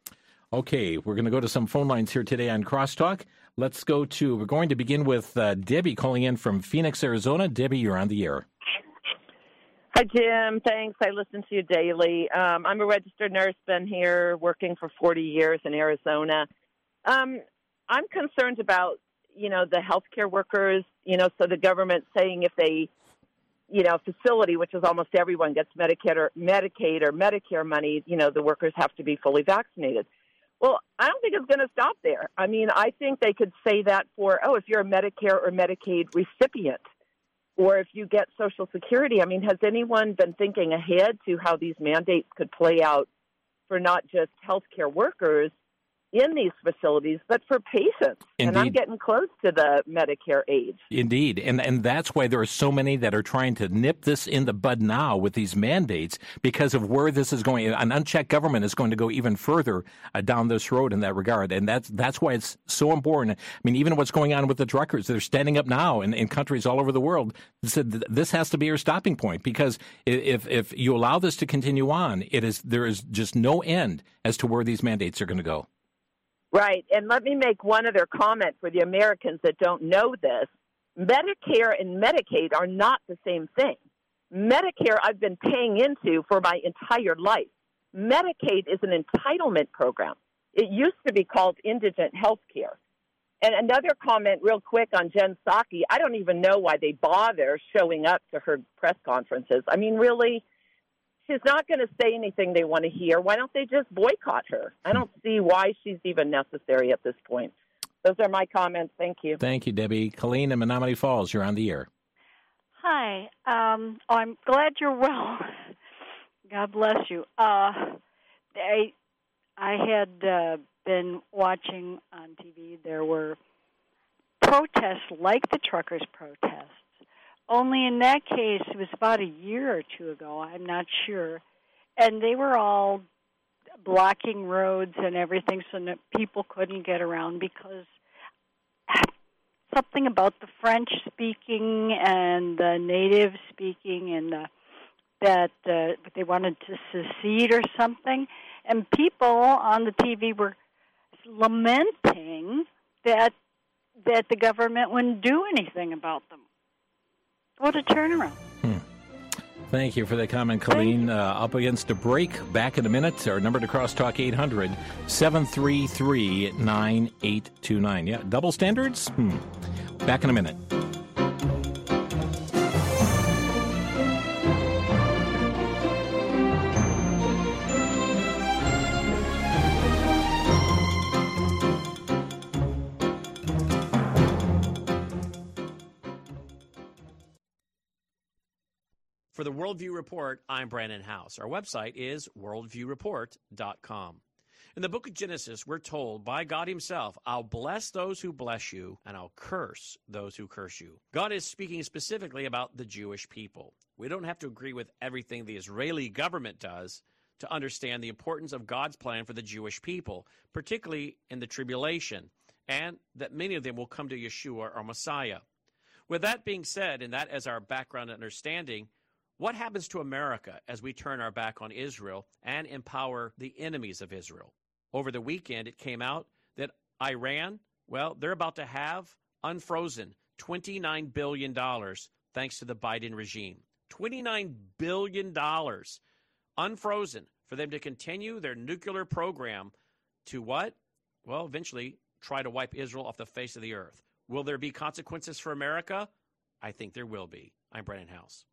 Okay, we're going to go to some phone lines here today on Crosstalk. Let's go to, we're going to begin with uh, Debbie calling in from Phoenix, Arizona. Debbie, you're on the air.
Hi, Jim. Thanks. I listen to you daily. Um, I'm a registered nurse, been here working for forty years in Arizona. Um, I'm concerned about, you know, the healthcare workers, you know, so the government saying if they, you know, facility, which is almost everyone gets Medicaid or Medicaid or Medicare money, you know, the workers have to be fully vaccinated. Well, I don't think it's going to stop there. I mean, I think they could say that for, oh, if you're a Medicare or Medicaid recipient, or if you get Social Security. I mean, has anyone been thinking ahead to how these mandates could play out for not just healthcare workers in these facilities, but for patients?
Indeed.
And I'm getting close to the Medicare age.
Indeed. And and that's why there are so many that are trying to nip this in the bud now with these mandates, because of where this is going. An unchecked government is going to go even further uh, down this road in that regard. And that's that's why it's so important. I mean, even what's going on with the truckers, they're standing up now in, in countries all over the world. Said this has to be your stopping point, because if if you allow this to continue on, it is there is just no end as to where these mandates are going to go.
Right. And let me make one other comment for the Americans that don't know this. Medicare and Medicaid are not the same thing. Medicare I've been paying into for my entire life. Medicaid is an entitlement program. It used to be called indigent health care. And another comment real quick on Jen Psaki. I don't even know why they bother showing up to her press conferences. I mean, really, she's not going to say anything they want to hear. Why don't they just boycott her? I don't see why she's even necessary at this point. Those are my comments. Thank you.
Thank you, Debbie. Colleen in Menominee Falls, you're on the air.
Hi. Um, oh, I'm glad you're well. God bless you. Uh, I, I had uh, been watching on T V. There were protests like the truckers' protests. Only in that case, it was about a year or two ago, I'm not sure, and they were all blocking roads and everything so that people couldn't get around, because something about the French-speaking and the native-speaking and the, that uh, they wanted to secede or something, and people on the T V were lamenting that that the government wouldn't do anything about them. What a turnaround.
Hmm. Thank you for that comment, Colleen. Uh, up against a break. Back in a minute. Our number to Crosstalk, eight hundred, seven three three, nine eight two nine. Yeah, double standards? Hmm. Back in a minute.
For the Worldview Report, I'm Brandon House. Our website is worldview report dot com. In the book of Genesis, we're told by God himself, I'll bless those who bless you, and I'll curse those who curse you. God is speaking specifically about the Jewish people. We don't have to agree with everything the Israeli government does
to understand the importance of God's plan for the Jewish people, particularly in the tribulation, and that many of them will come to Yeshua or Messiah. With that being said, and that as our background and understanding, what happens to America as we turn our back on Israel and empower the enemies of Israel? Over the weekend, it came out that Iran, well, they're about to have unfrozen twenty-nine billion dollars thanks to the Biden regime. twenty-nine billion dollars unfrozen for them to continue their nuclear program to what? Well, eventually try to wipe Israel off the face of the earth. Will there be consequences for America? I think there will be. I'm Brennan House.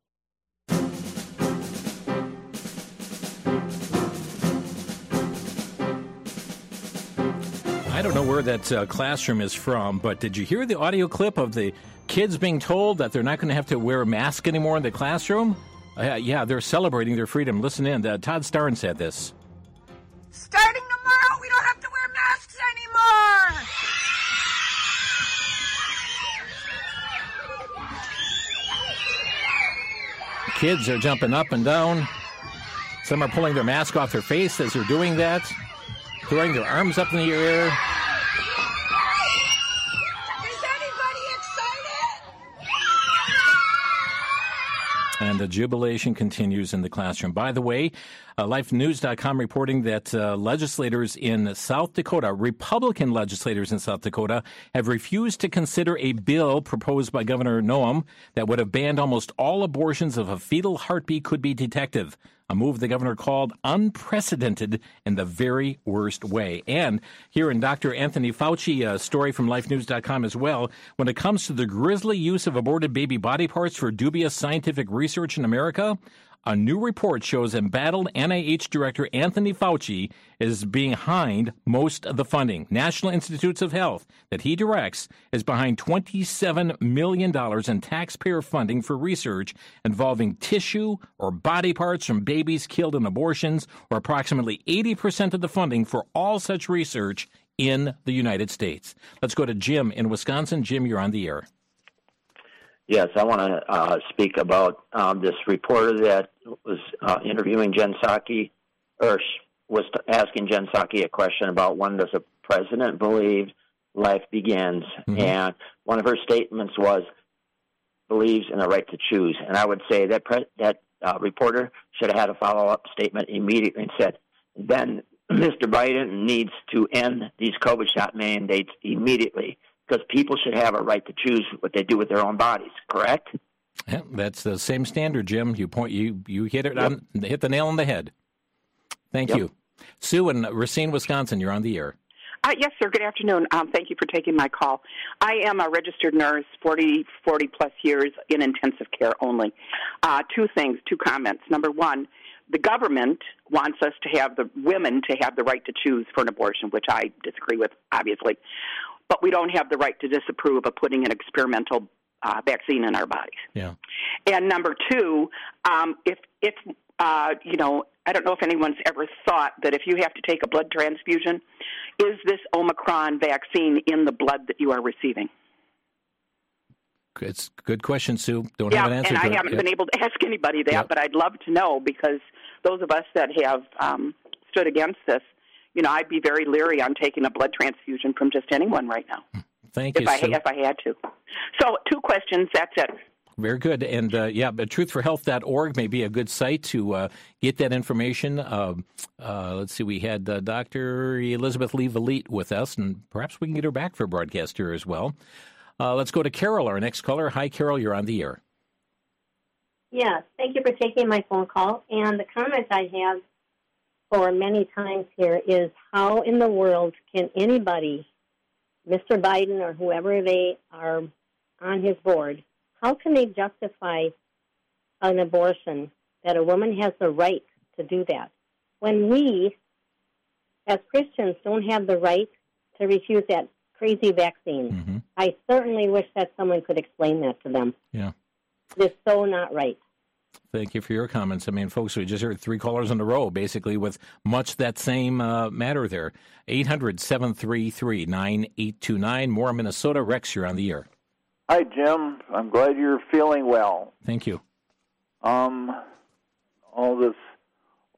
I don't know where that uh, classroom is from, but did you hear the audio clip of the kids being told that they're not going to have to wear a mask anymore in the classroom? Uh, yeah, they're celebrating their freedom. Listen in. Uh, Todd Starn said this.
Starting tomorrow, we don't have to wear masks anymore!
Kids are jumping up and down. Some are pulling their mask off their face as they're doing that, throwing their arms up in the air.
Is anybody excited?
And the jubilation continues in the classroom. By the way, uh, Life News dot com reporting that uh, legislators in South Dakota, Republican legislators in South Dakota, have refused to consider a bill proposed by Governor Noem that would have banned almost all abortions if a fetal heartbeat could be detected. A move the governor called unprecedented in the very worst way. And here in Doctor Anthony Fauci, a story from Life News dot com as well, when it comes to the grisly use of aborted baby body parts for dubious scientific research in America, a new report shows embattled N I H Director Anthony Fauci is behind most of the funding. National Institutes of Health, that he directs, is behind twenty-seven million dollars in taxpayer funding for research involving tissue or body parts from babies killed in abortions, or approximately eighty percent of the funding for all such research in the United States. Let's go to Jim in Wisconsin. Jim, you're on the air.
Yes, I want to uh, speak about um, this reporter that was uh, interviewing Jen Psaki, or was asking Jen Psaki a question about when does a president believe life begins. Mm-hmm. And one of her statements was, believes in the right to choose. And I would say that pre- that uh, reporter should have had a follow-up statement immediately and said, then Mister Biden needs to end these COVID shot mandates immediately, because people should have a right to choose what they do with their own bodies, correct?
Yeah, that's the same standard, Jim. You point, you you hit it on, hit the nail on the head. Thank yep. you. Sue in Racine, Wisconsin, you're on the air.
Uh, yes, sir. Good afternoon. Um, thank you for taking my call. I am a registered nurse, forty, forty plus years in intensive care only. Uh, two things, two comments. Number one, the government wants us to have the women to have the right to choose for an abortion, which I disagree with, obviously. But we don't have the right to disapprove of putting an experimental uh, vaccine in our bodies.
Yeah.
And number two, um, if if uh, you know, I don't know if anyone's ever thought that if you have to take a blood transfusion, is this Omicron vaccine in the blood that you are receiving?
It's a good question, Sue. Don't
yeah,
have an answer
and
to
I
it.
haven't
yep.
been able to ask anybody that,
yep.
but I'd love to know, because those of us that have um, stood against this, you know, I'd be very leery on taking a blood transfusion from just anyone right now.
Thank
if
you,
I,
Sue.
If I had to. So, two questions, that's it.
Very good. And, uh, yeah, but truth for health dot org may be a good site to uh, get that information. Uh, uh, let's see, we had uh, Doctor Elizabeth Lee Valite with us, and perhaps we can get her back for a broadcast here as well. Uh, let's go to Carol, our next caller. Hi, Carol, you're on the air.
Yes, thank you for taking my phone call. And the comment I have for many times here is, how in the world can anybody, Mister Biden or whoever they are on his board, how can they justify an abortion, that a woman has the right to do that, when we, as Christians, don't have the right to refuse that crazy vaccine?
Mm-hmm.
I certainly wish that someone could explain that to them.
Yeah.
It's so not right.
Thank you for your comments. I mean, folks, we just heard three callers in a row, basically, with much that same uh, matter there. eight hundred, seven three three, nine eight two nine. Moore, Minnesota. Rex, you're on the air.
Hi, Jim. I'm glad you're feeling well.
Thank you.
Um, all this,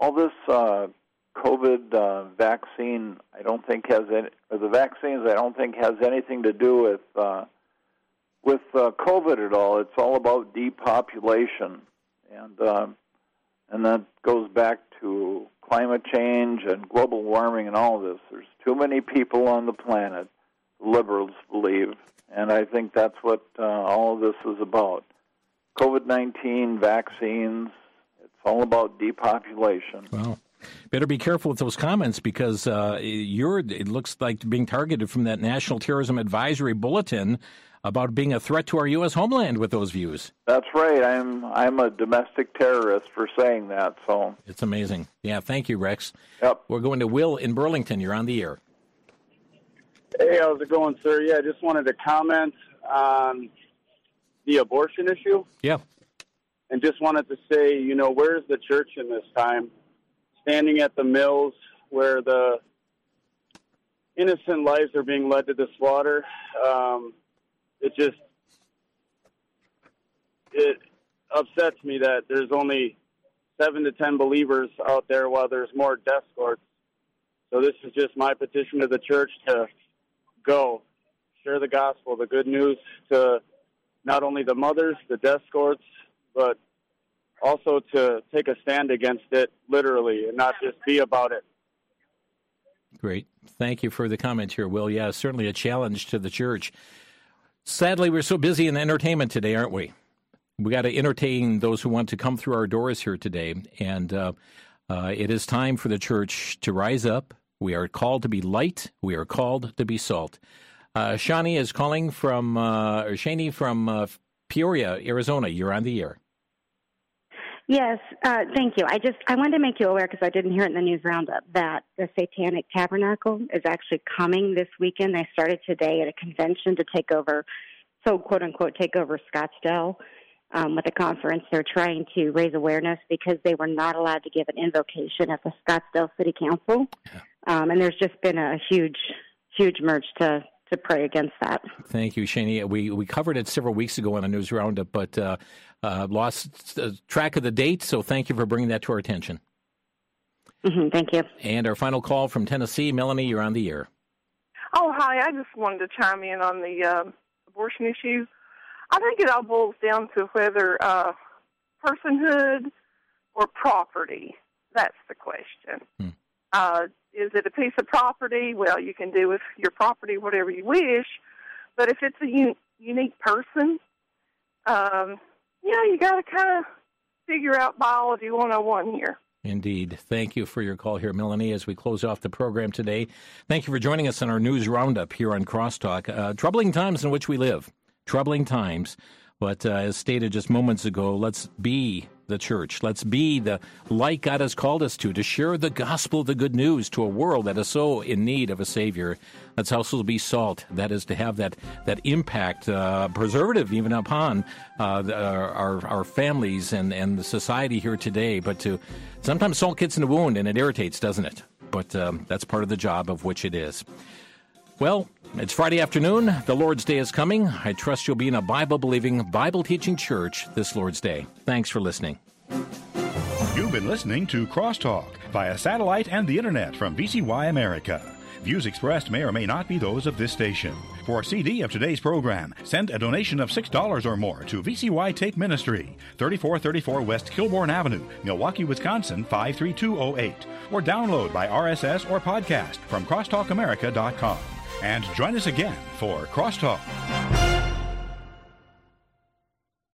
all this uh, COVID uh, vaccine, I don't think has any, or the vaccines, I don't think has anything to do with uh, with uh, COVID at all. It's all about depopulation, and uh, and that goes back to climate change and global warming and all of this. There's too many people on the planet, liberals believe, and I think that's what uh, all of this is about. COVID nineteen, vaccines, it's all about depopulation.
Well, better be careful with those comments because uh, you're, it looks like being targeted from that National Terrorism Advisory Bulletin about being a threat to our U S homeland with those views.
That's right. I'm I'm a domestic terrorist for saying that. So
it's amazing. Yeah, thank you, Rex.
Yep.
We're going to Will in Burlington. You're on the air.
Hey, how's it going, sir? Yeah, I just wanted to comment on the abortion issue.
Yeah.
And just wanted to say, you know, where's the church in this time? Standing at the mills where the innocent lives are being led to the slaughter. Um, it just, it upsets me that there's only seven to ten believers out there while there's more death courts. So this is just my petition to the church to go, share the gospel, the good news to not only the mothers, the death courts, but also to take a stand against it literally and not just be about it.
Great. Thank you for the comment here, Will. Yeah, certainly a challenge to the church. Sadly, we're so busy in entertainment today, aren't we? We got to entertain those who want to come through our doors here today. And uh, uh, it is time for the church to rise up. We are called to be light. We are called to be salt. Uh, Shani is calling from, uh, or Shani from uh, Peoria, Arizona. You're on the air.
Yes, uh, thank you. I just I wanted to make you aware, because I didn't hear it in the news roundup, that the Satanic Tabernacle is actually coming this weekend. They started today at a convention to take over, so quote unquote, take over Scottsdale um, with a conference. They're trying to raise awareness because they were not allowed to give an invocation at the Scottsdale City Council, um, and there's just been a huge, huge merge to. to pray against that.
Thank you, Shani. We we covered it several weeks ago on a news roundup, but uh, uh, lost uh, track of the date, so thank you for bringing that to our attention.
Mm-hmm, thank you.
And our final call from Tennessee. Melanie, you're on the air.
Oh, hi. I just wanted to chime in on the uh, abortion issue. I think it all boils down to whether uh, personhood or property. That's the question. Hmm. Uh, is it a piece of property? Well, you can do with your property whatever you wish, but if it's a un- unique person, um, you know, you got to kind of figure out biology one oh one here.
Indeed. Thank you for your call here, Melanie, as we close off the program today. Thank you for joining us on our news roundup here on Crosstalk. Uh, troubling times in which we live. Troubling times. But uh, as stated just moments ago, let's be the church. Let's be the light God has called us to, to share the gospel, the good news to a world that is so in need of a Savior. Let's also be salt. That is to have that that impact, uh, preservative even upon uh, the, our our families and, and the society here today. But to sometimes salt gets in the wound and it irritates, doesn't it? But um, that's part of the job of which it is. Well, it's Friday afternoon. The Lord's Day is coming. I trust you'll be in a Bible-believing, Bible-teaching church this Lord's Day. Thanks for listening.
You've been listening to Crosstalk via satellite and the Internet from V C Y America. Views expressed may or may not be those of this station. For a C D of today's program, send a donation of six dollars or more to V C Y Tape Ministry, thirty-four thirty-four West Kilbourne Avenue, Milwaukee, Wisconsin, five three two oh eight. Or download by R S S or podcast from crosstalk america dot com. And join us again for Crosstalk.